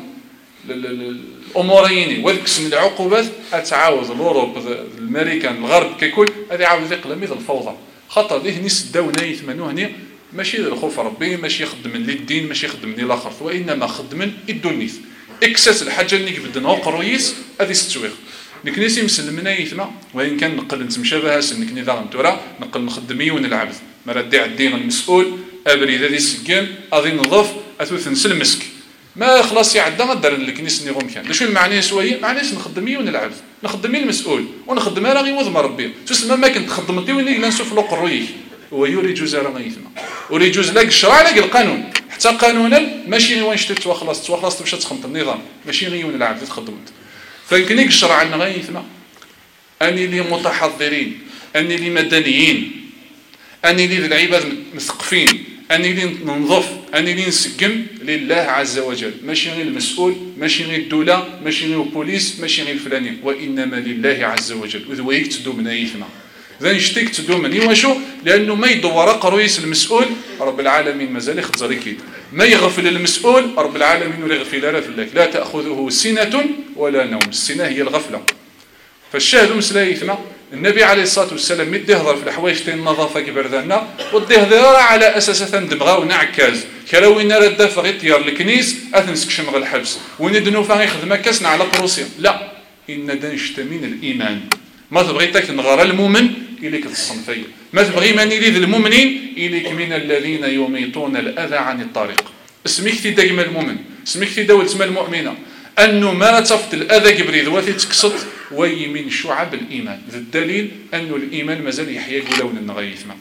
الامورين وذكسن العقوبات، اتعاوز الاوروب الامريكان الغرب ككل هذه عاوز يقلم الفوضى، خاطر ليه نيس داونا يثمنوا هنا ماشي الخوف ربي، ماشي يخدم للدين، ماشي يخدم للاخر، وانما خدم الدنيس اكساس الحاجه اللي بدنا قرويس هذه ستويغ نكنيسي مسلمنا يثما، وان كان نقل نتمشى بها سنكني ذا غنتورا نقل نخدمي ونلعب مراد الدين المسؤول ابري ذا السكان غادي نظف اثوث نسلمسك ما خلاص يعدى غدار الكنيس نيغوم كان. شنو المعنى سويه؟ معناش نخدمي ونلعب، نخدمي المسؤول ونخدم راه غير وذم ربي، تسمى ما كنت خدمتي وين لا نشوف له قرويك هو يوري جوز راه غيثما وري جوز لاك الشرع لاك القانون، حتى قانونا ماشي غير واش تخلص تمشى تخدم النظام، ماشي غير نلعب تخدمت. فيمكنك الشرع لنا غيثما اني لي متحضرين، اني لي مدنيين، اني لي العباد مثقفين، اني لي ننظف، اني لي نسقم لله عز وجل، ماشي غير المسؤول، ماشي غير الدوله، ماشي غير البوليس، ماشي غير الفلاني، وانما لله عز وجل. وذو يكتدو من يثما ذا نشتيك تدو مني واشو، لانه ما يدور قرويس المسؤول رب العالمين مازال يخزر كيد، ما يغفل المسؤول رب العالمين ولا يغفل لا فلك، لا تاخذه سنه ولا نوم، السنه هي الغفله. فالشاهد مسلا يثما النبي عليه الصلاه والسلام مدي يهضر في الحوايج تاع النظافه كبر ذانا ودي يهضر على اساس تندبغاو نعكاز كراوين راه دافع غير طيار الكنيس اثنسك شمغ الحبس وين دنو فاغي يخدم كاسنا على بروسيا، لا ان دنشتمين الايمان. ما تبغي تاك نغار المؤمن اليك الصنفيه، ما تبغي من يريد المؤمنين اليك من الذين يميطون الاذى عن الطريق. اسمك في دقم المؤمن، اسمك في دولة ما المؤمنه انه ما تفت الاذى قبري ذواتي تكسط وي من شعب الايمان، ذا الدليل انه الايمان مازال يحيى لون النغيثما.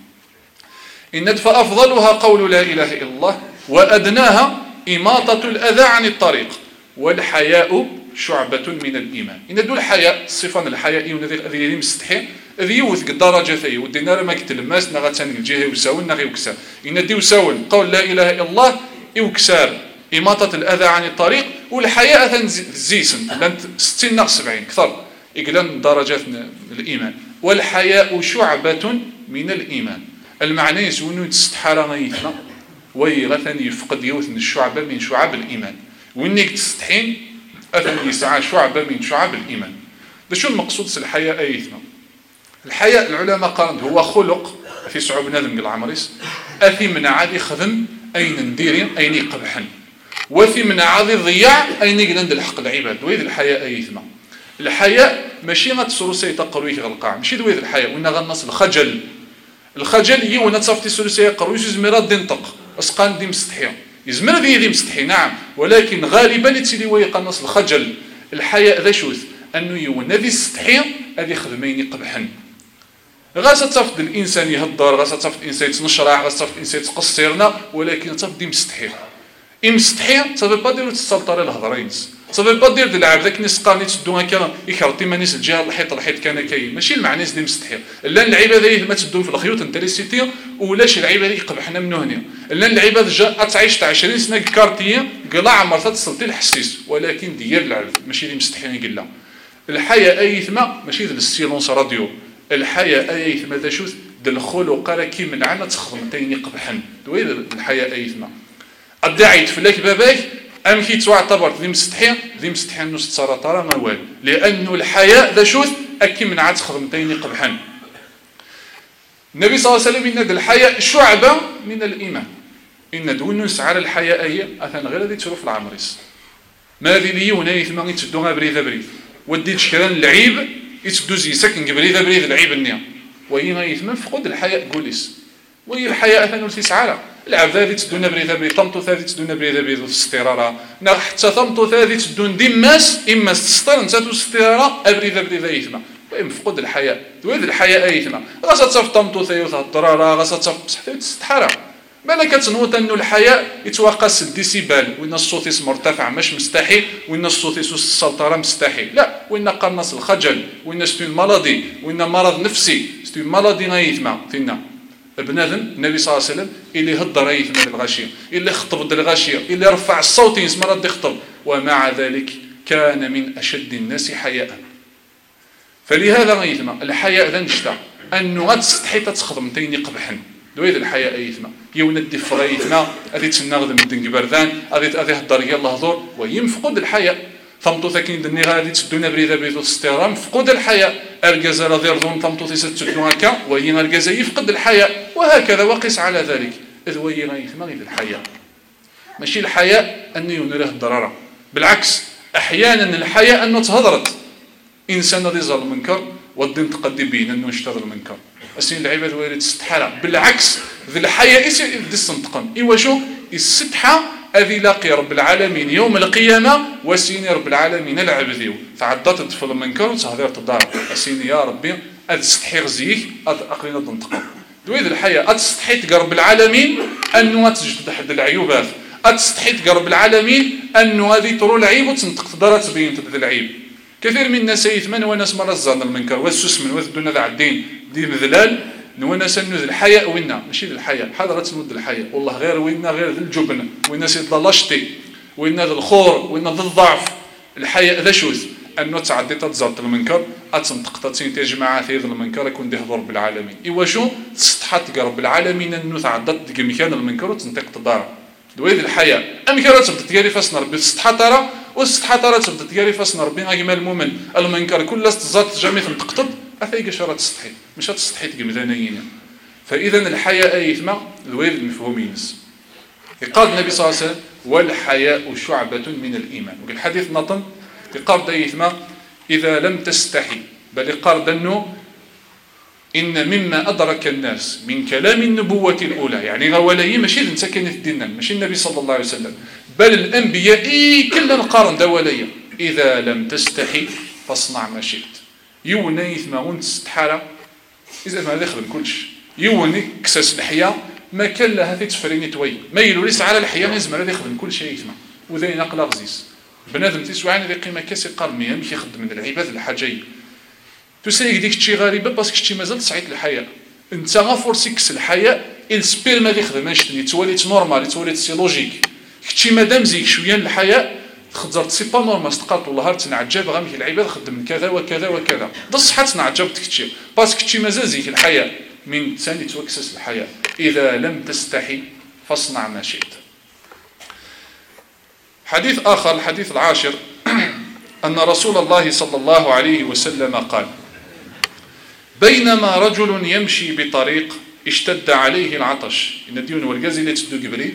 ان فافضلها قول لا اله الا الله وادناها اماطه الاذى عن الطريق والحياء شعبة من الإيمان. إن دول الحياء صفة الحياء الذي مستحي ذي يوثق الدرجة ثي ودينا ما كتلماس نغتان الجهة وساون نغي وكسار. إن دي وساون قول لا إله إلا الله يوكسار إماطة الأذى عن الطريق والحياء زيسن لان 60 ناقص 70 كثر إقلان درجات الإيمان. والحياء شعبة من الإيمان. المعنى يسونو تستحارا غيثنا ويغثن يفقد يوثن الشعبة من شعب الإيمان وإنك تستحين أثن يسعى شعبة من شعب الإيمان. ده شو المقصود في الحياء أيثنا؟ الحياء العلماء قالوا هو خلق في صعوب نادم العمريس أثي من عادي خدم أين نديرين أين يقبحن وفي من عادي ضياع أين يقلند الحق العباد. وإذ الحياء أيثنا الحياء ماشي غتسرو سيتقرويك غلقاع ماشي دويذ الحياء وإن غنص الخجل. الخجل هي وإن تصفتي سلسية قرويش زميرات دي نطق أسقان دي مستحية يزمر ذي مستحي نعم ولكن غالبا يتسيلي ويقنص الخجل. الحياء ذا شوث انه يون ذي استحي هذه خدمين يقبحن غاسه تصفد الانسان يهضر غاسه تصفد الانسان يتنشرح غاسه تصفد الانسان يتقصرنا ولكن تصفد دي مستحي مستحي صافي با ديرو تسلطر الهضرين صافي با دير العاب ذاك نسقاني تسدو هكا يخرطي مانيس الجهه الحيط كان كاين ماشي المعنى دي مستحي لا اللعيبه ذي ما تسدو في الخيوط انتريسيتي ولاش اللعيبه ذي يقبحنا من هنا لا اللعيبه جا تعيش 20 سنه كارتيه قلع عمرها تصلتي الحسيس ولكن ديال العب ماشي دي مستحي قلا. الحياء ايثما ماشي ذا السيلونس راديو الحياء ايثما ذا شوث ذا الخلق راه كي من عنا تخدمتين يقبحن دوي الحياء ايثما الداعي تفلاك باباك ام كي تعتبر ذي مستحي نص تصرا ما والو لانه الحياء ذا شوث اكي من عاد تخدمتين يقبحن. النبي صلى الله عليه وسلم ان الحياء شعبه من الايمان ان دون نسعى الحياء هي اثن غير هذه تشوف العمريس ما ذي لي هنا ثم يتسدوها بريد وديت شكران اللعيب يتسدو زي سكن بريد اللعيب النيا وهي يثمن فقد الحياء قوليس وهي الحياء اثن تسعى العب ذي تسدونا بريد طمطو ذي تسدونا بريد في الاستراره حتى طمطو ذي تسدون ديماس اما تستر انت الاستراره بريد يثمن مفقود الحياء دويد الحياء ايثما غاسه تصف طمطو ثيوث الضراره غاسه تصف بصحتي تستحرى بالك كتنوض انه الحياء يتوقس الديسيبال، وان الصوت مرتفع مش مستحيل، وان الصوت السلطره مستحيل، لا، وان قرنص الخجل، وان ستون مالادي، وان مرض نفسي، ستون مالادي غايثما فينا بنادم. النبي صلى الله عليه وسلم اللي هضر يثما الغاشيه، اللي خطب الغاشيه، اللي رفع الصوت يسمى رد يخطب، ومع ذلك كان من اشد الناس حياء. فلهذا غيثما الحياء ذا نشتا انه غتستحي تخدم تيني قبحن دويد الحياء يثما يوندي فغيثنا غادي تنغد من دنك بردان غادي هضر يلا هضور ويمفقد الحياء. ثمطو ثاكين دني غادي تسدونا بريده بريدو استيرام فقد الحياء. ارجاز راه ديرون ثمطو تيسدو هكا وهي ارجاز يفقد الحياء، وهكذا وقس على ذلك. اذ وهي غيثما غير الحياء ماشي الحياء انه ينره الضرره، بالعكس احيانا الحياء انه تهضرت انسان غادي يزال المنكر والدين تقدي بين انه يشتغل المنكر. السين العباد ويريد تستحرى، بالعكس ذي الحياء يدي السنتقن ايوا شو الستحى اذي لاقي رب العالمين يوم القيامه وسيني رب العالمين العبديو تعدت تدفل المنكر وتهضر تدار السين يا ربي استحي غزيك اقلنا تنتقم دويد الحياء تستحي تقرب العالمين انه تجد حد العيوبات، تستحي تقرب العالمين انه هذه ترو العيب وتنطق تدار تبين تبذل العيب. كثير من الناس يثمن وناس مرة الزان المنكر والسوس من وذ ذا الدين دي مذلال نوناس نوذ الحياء وينا ماشي الحياء حضرت نود الحياء والله غير وينا غير ذي الجبن وينا سيد لاشتي وينا ذي الخور وينا ذي الضعف. الحياء ذا شوز انه تعدي تزرط المنكر اتنطق تاتين يا جماعه في ذا المنكر يكون دي هضر بالعالمين ايوا شو تستحط قرب العالمين انه تعدت مكان المنكر وتنطق تدار دويد الحياء امكره تبدا تياري فاس ربي تستحطره واستحطره تبدا تياري فاس ربي اجمل المؤمن المنكر كل استزات جميع تنتقطد اثايق شرط تستحي مش تستحي تقمدانيين. فاذا الحياء ايثما دويد المفهومين. قال النبي صلى الله عليه وسلم والحياء شعبة من الايمان. وفي الحديث نطن قال ايثما اذا لم تستحي بل قال انه إن مما أدرك الناس من كلام النبوة الأولى يعني غوالي ماشي انت كان في ديننا ماشي النبي صلى الله عليه وسلم بل الأنبياء كل القرن دولية إذا لم تستحي فاصنع ما شئت. يوني ما وانت تستحارى إذا ما دخل كلش يوني كساس الحياة ما كان لها في تفريني توي ما يلوليس على الحياة لازم هذا يخدم كل شيء يسمع وذي نقل غزيز بنادم تسوعني ذي قيمة كاسي قرمية مش يخدم من العباد الحاجية تسيك ديك تشي غريبه باسكو تشي مازال تصعيد الحياة انت غافورسيكس الحياة السبير ما يخدم ماشي توليت نورمال توليت سي لوجيك كتشي مادام زيك شويه الحياة تخزر سي با نورمال تقاط والله تنعجب غامي العباد خدم من كذا وكذا وكذا بصح تنعجب تكتشي باسكو تشي مازال زيك الحياة من ثاني توكسس الحياة اذا لم تستحي فاصنع ما شئت. حديث اخر الحديث العاشر ان رسول الله صلى الله عليه وسلم قال بينما رجل يمشي بطريق اشتد عليه العطش إن ديون والجزيلة تدو قبري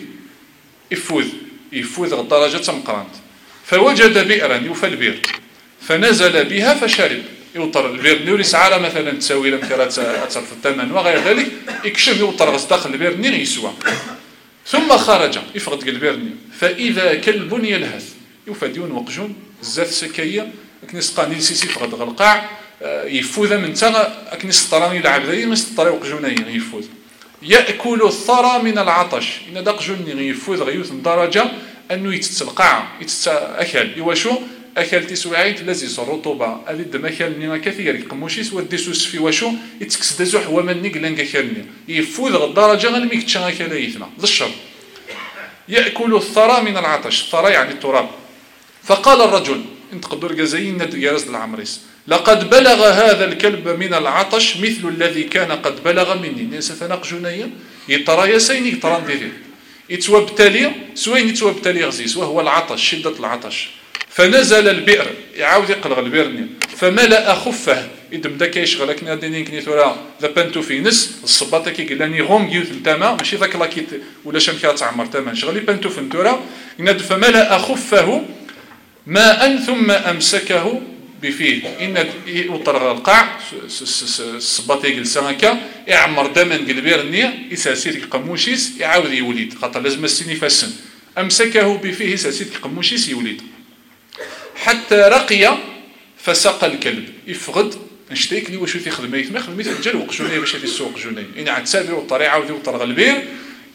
يفوذ الدرجة مقرانت فوجد بئرا يوفى البئر فنزل بها فشرب يوطر البئر نوري سعارة مثلا تساوي لم كرات أتصرف الثمن وغير ذلك يكشف يوطر غصداخل البئر نير يسوى ثم خرج يفقد البئر فإذا كلب يلهث يوفى ديون وقجون الزاف سكية كنسقاني سيسي فقد غلقاع يفوذ من تغى أكنس الطراني العبدي مس الطريق وقجونين يفوذ يأكل الثرى من العطش إن داق جوني يفوذ غيوث درجة أنه يتسلقع يتأكل يواشو أكل تسوعيت لازيس الرطوبة هذه الدم أكل نينا كثير يقموشيس وديسوس في واشو يتكس دزوح ومن نقلن أكلني يفوذ الدرجة غنميك تشان أكل يثنا ذا الشر يأكل الثرى من العطش الثرى يعني التراب. فقال الرجل انت قدر جزاين يرز العمريس لقد بلغ هذا الكلب من العطش مثل الذي كان قد بلغ مني ناس فنق جنيا يترى يسيني يترى ندير يتوبتلي سوين يتوبتلي غزيس وهو العطش شدة العطش فنزل البئر يعاود يقلغ البئر فملأ خفه يدم داك يشغل كنا دينين كني ثورا ذا بانتو في نس الصباطه كي قالني غوم جيوت التما ماشي ذاك لاكيت ولا شمكا تعمر تما شغلي بانتو في الثورا فملأ خفه ماء ثم أمسكه بفيه إن وطر القاع الصباط يجلس هكا يعمر دما قلبير النية يساسيت قموشيس يعاود يوليد خاطر لازم السن يفسن أمسكه بفيه يساسيت قموشيس يوليد حتى رقي فسقى الكلب يفقد نشتيك لي واش يخدم يخدم مثل الرجال وقجوني باش يدي السوق جوني إن عاد سابي والطريعه ودي وطر البير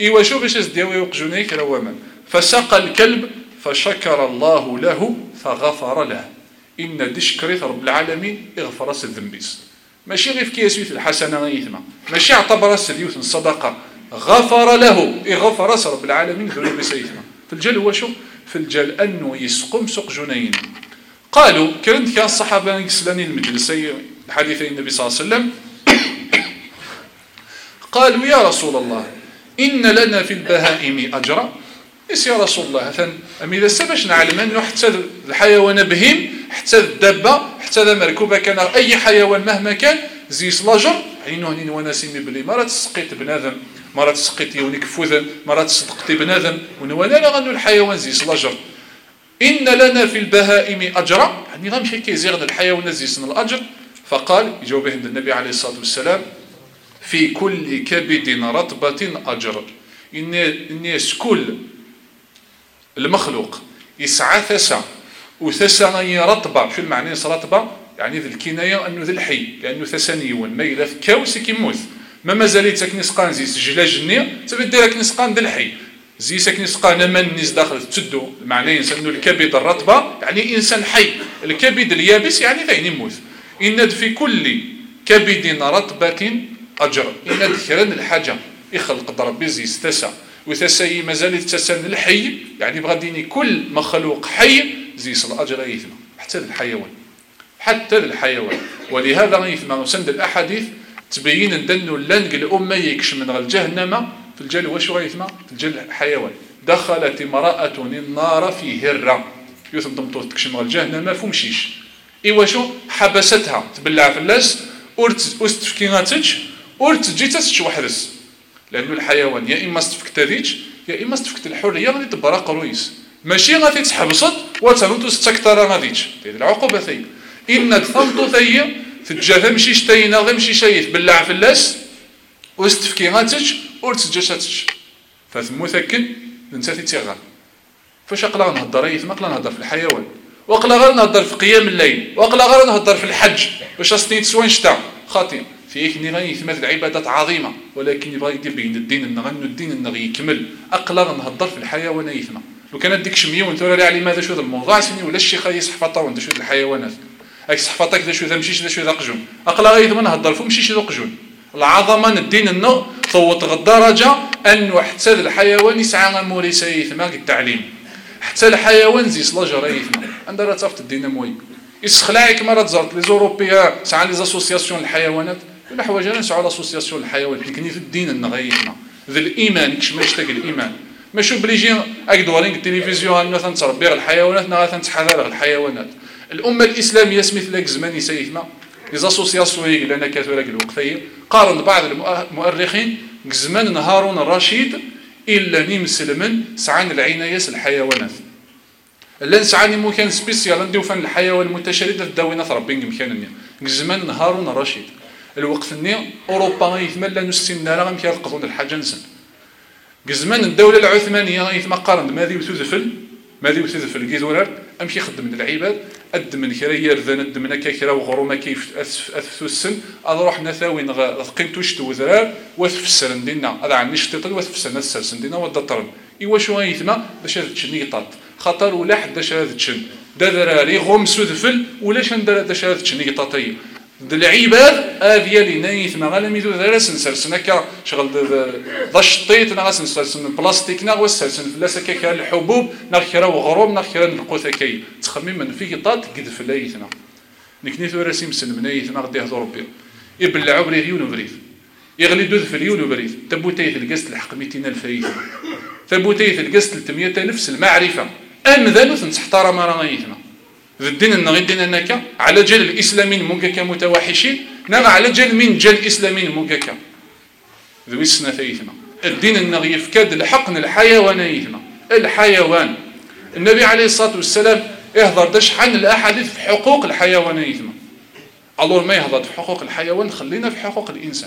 إيوا شو باش دياوي وقجونيك رواما فسقى الكلب فشكر الله له فغفر له. إن دشكريت رب العالمين اغفر الذنبيس ماشي غير في كيسويت الحسنة غيثما ماشي اعتبر السديوث الصدقة غفر له اغفر رب العالمين ذنوب سيثما. في الجل هو شو في الجل أنه يسقم سوق جنين. قالوا كان الصحابة يسلاني المجلسي حديثي النبي صلى الله عليه وسلم قالوا يا رسول الله إن لنا في البهائم أجرا. يا رسول الله مثلا إذا سباش نعلم أنه حتى الحيوان بهيم حتى الدابة حتى مركوبة كان أي حيوان مهما كان زيس لاجر عينو هنين وناسيمي بلي مرات تسقيت بنادم مرات تسقيت يونيك فوذن مرات تصدقتي بنادم ونوانا لا غنو الحيوان زيس لاجر. إن لنا في البهائم أجرا يعني غنمشي كيزيغن الحيوان زيسن الأجر. فقال يجاوبهم النبي عليه الصلاة والسلام في كل كبد رطبة أجر. الناس كل المخلوق يسعى ثسا وثسا غي رطبة. شو المعنى رطبة يعني ذي الكناية أنه ذي الحي لأنه ثسانيون ما إلا في كاوس كيموت ما مازالت ساكن سقان زي سجلا جنية تبدي لك سقان ذي الحي زي ساكن سقان من الناس داخل تسدو المعنى أنه الكبد الرطبة يعني إنسان حي الكبد اليابس يعني ثاني يموت. إن في كل كبد رطبة أجر. إن ذكرن الحاجة يخلق ربي زي ستسا وثسي مازال تسن الحي يعني بغاديني كل مخلوق حي زي الأجر يثمى حتى الحيوان حتى الحيوان. ولهذا يثمى وسند الأحاديث تبين أن اللنق الأمة يكش من الجهنم في الجل واش غيثمى في الجل الحيوان. دخلت امرأة النار في هرة يثم ضمطوط تكش من الجهنم فمشيش إيوا شو حبستها تبلع في اللاس أستفكيناتش أرتجيتش وحدس لأنه الحيوان يا إما استفكت ذيك يا إما استفكت الحرية غادي تبرا قرويس ماشي غادي تحبسط وتنوتو ستكتر غاديك العقوبة ثي إن ثمطو ثي تجاه مشي شتينا غمشي شايف بلع في اللاس واستفكيناتش أرتجيتش فثموثكن انت تيغا فاش أقلا نهضر يثم أقلا نهضر في الحيوان وأقلا غير نهضر في قيام الليل وأقلا غير نهضر في الحج باش أستنيت سوين شتا خاطئ فيه غني يثمث العبادات عظيمة ولكن يبغى يدير بين الدين النغن الدين النغي يكمل أقلا نهضر في الحيوان يثمى. لو كان ديك شميون توري على ماذا شو ذا الموضوع سني ولا الشيخ يصحفطه وانت شو الحيوانات هاك صحفطك ذا شو ذا مشيش ذا شو ذا قجون أقلا يثمى نهضر فو مشيش ذا قجون العظمة الدين النغ صوت الدرجة أنه حتى الحيوان يسعى موريس يثمى التعليم حتى الحيوان زي سلاجر يثمى عندها رتفت الدين موي يسخلاعك مرات زرت لي زوروبيا ساعة لي زاسوسياسيون الحيوانات ولا حوايج نسعوا لاسوسياسيون الحيوانات لكن في الدين النغيثنا ذا الايمان كش ما يشتاق الايمان ماشي بليجي اكدورين التلفزيون مثلا تربي الحيوانات نا تنتحذر الحيوانات. الامه الاسلاميه سميت لك زمان يسيثما لي زاسوسياسيون لنا كاثوليك الوقتيه قارن بعض المؤرخين زمان هارون الرشيد الا نمسلمن سعان العنايه الحيوانات لا نسعاني مو كان سبيسيال نديو فن الحيوان المتشرد الداوينه ربي مكانني زمان هارون الرشيد الوقت الني اوروبا يتملى نسينا راه غير يقضون الحاجه نسن زمان الدوله العثمانيه يتما قارن ماذي وتذفل كيدولار امشي يخدم العباد اد من كرا يرذن اد من كرا وغروما كيف اثث السن اروح نثاوين قيمتو شتو ذرار وتفسر ندينا هذا عن نشطيط وتفسر نسلس ندينا ودطرن ايوا شو يتما باش هذا تشنيطات خطر ولا حدا هذا تشن دراري غوم سذفل ولا شن داش هذا تشنيطاتي العباد ديالي نايث ما غالا ميدو درس نسلسنا كا شغل ذا شطيط ناس نسلسن بلاستيك نا وسلسن فلاسه كا الحبوب نا كرا وغروم نا كرا القوثكي تخمم من في طات قدف لايثنا نكنيثو راسي مسلم نايث ما غادي يهضر ربي يبلعوا بريون وبريد يغلي دوذ في اليون وبريد تبوتيث القست الحق 200,000 تبوتيث القست 300,000 المعرفه امذن تحترم راه نايثنا الدين النغي الدين انك على جال الاسلاميين مونكا متوحشين نما على جال من جال الاسلاميين مونكا ذوي السنه ثيثنا الدين النغي يفكاد الحقن الحيوانيثنا الحيوان النبي عليه الصلاه والسلام يهضر دا شحال الاحاديث في حقوق الحيوانيثنا الله ما يهضر في حقوق الحيوان خلينا في حقوق الانسان.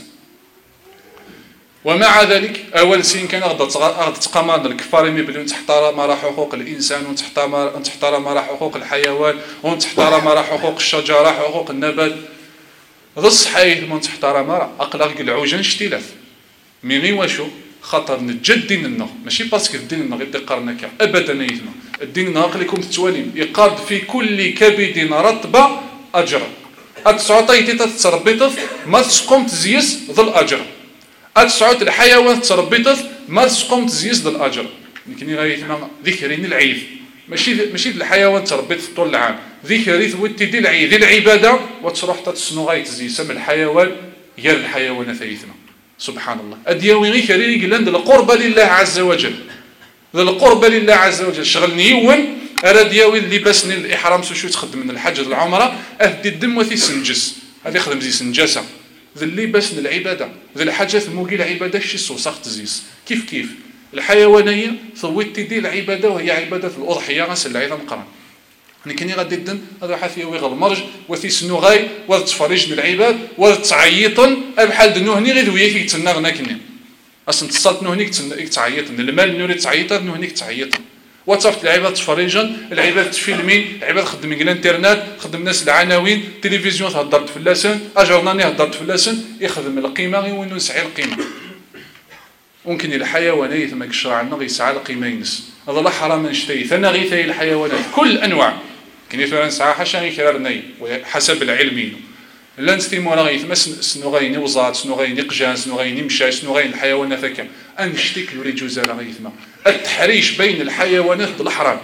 ومع ذلك اول سين كان غدا تقامر الكفار يبلون تحترم راه حقوق الانسان وتحترم راه حقوق الحيوان وتحترم راه حقوق الشجره حقوق النبات ذا الصحيح من تحترم راه اقلق العوجن شتيلاث مي غي واشو خاطر نجد ديننا ماشي باسكو ديننا غير قرنك ابدا يثما الدين ناقل لكم التواليم يقاد في كل كبد رطبه اجر اتسعطيتي تتربيط ما تسقم تزيس ذا الاجر اتسعط الحيوان تربيط ما تسقم تزيس ذا الاجر يمكن غير يثما ذكرين العيد ماشي الحيوان تربيط طول العام ذكري ثوتي دي العيد العباده وتروح تتسنو غايت زيس من الحيوان يا الحيوان ثيثنا سبحان الله ادياوي غير كريري قلنا القربة لله عز وجل القربة لله عز وجل شغلني يون اراد دياوي اللي بسني الاحرام شو تخدم من الحج العمره اهدي الدم وثي سنجس هذا يخدم زي سنجسه ذا اللي بسن العباده ذا الحاجات موكي العباده شي صوصاخ تزيس كيف الحيوانيه ثويتي دي العباده وهي عباده الاضحيه غسل عيدا مقران كني غادي الدن هذا حافي ويغ المرج وثي سنو غاي وتفرج من العباد وتعيطن بحال دنوهني غير وياك يتسنى غنا كني اصلا تصلت نوهنيك تعيط المال نوري تعيط نوهنيك تعيط وتصفت العباد تفرجن العباد تفيلمين العباد خدم من الانترنت خدم ناس العناوين تلفزيون تهضر فلاسن اجرناني هضرت فلاسن يخدم القيمه غير وين نسعي القيمه ممكن الحيوانات ما كشرع لنا غيسعى القيمه ينس هذا لا حرام نشتي ثنا غير ثاي الحيوانات كل انواع كاين مثلا نسعى حاشا غير كرارني حسب العلمين لا نستيمو راه غيثما سنو غايني وزات سنو غايني قجان سنو غايني مشاش سنو غاين الحيوانات هكا انشتيك لوري جوزا راه غيثما التحريش بين الحيوانات الحرام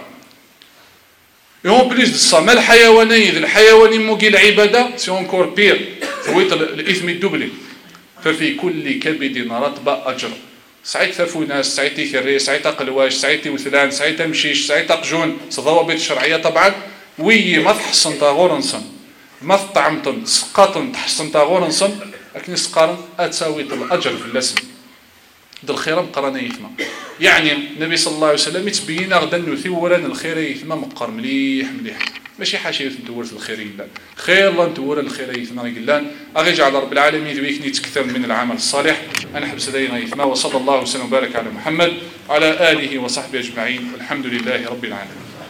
يوم بليس الصما الحيوانيه الحيواني موكي العباده سي اونكور بير ثويت الاثم الدبلي ففي كل كبد رطبه اجر سعيت ثفوناس سعيتي ثري سعيت قلواش سعيتي وثلان سعيت مشيش سعيت قجون ضوابط الشرعيه طبعا وي ما تحصن غورنصن ما طعمتن سقاطن تحصن غورنصن لكن سقارن اتساوي الاجر في اللسن د الخير مقرن يثما يعني النبي صلى الله عليه وسلم يتبين غدا نثورن الخير يثما مقر مليح ماشي حاشيه ندور في الخير الا خير الله ندور الخير يثما قلان اغي جعل رب العالمين ذويك نتكثر من العمل الصالح انا حبس لينا يثما وصلى الله وسلم وبارك على محمد وعلى اله وصحبه اجمعين والحمد لله رب العالمين.